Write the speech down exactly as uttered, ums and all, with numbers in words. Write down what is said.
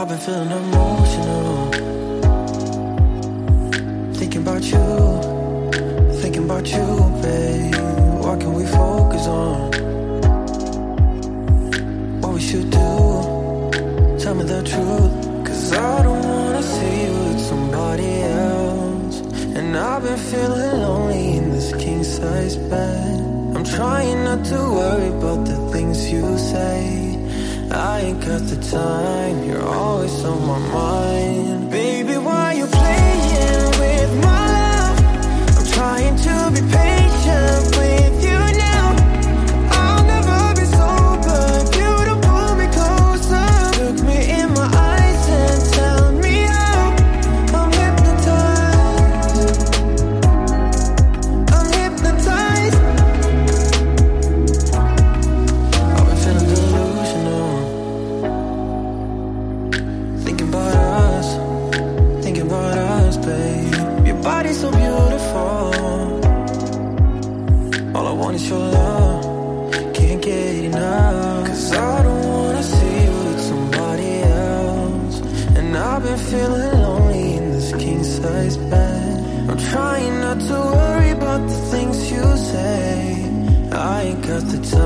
I've been feeling emotional, thinking about you, thinking about you, babe. What can we focus on? What we should do? Tell me the truth, 'cause I don't wanna see you with somebody else. And I've been feeling lonely in this king-size bed. I'm trying not to worry about the things you say. I ain't got the time, you're always on my mind. Baby, why you playing with my love? I'm trying to be patient with you now. I'll never be sober if you don't pull me closer. Look me in my eyes and tell me how. I'm hypnotized, I'm hypnotized. I've been feeling delusional, thinking about us, thinking about us, babe. Your body's so beautiful, all I want is your love, can't get enough. 'Cause I don't wanna see you with somebody else. And I've been feeling lonely in this king-size bed. I'm trying not to worry about the things you say. I ain't got the time.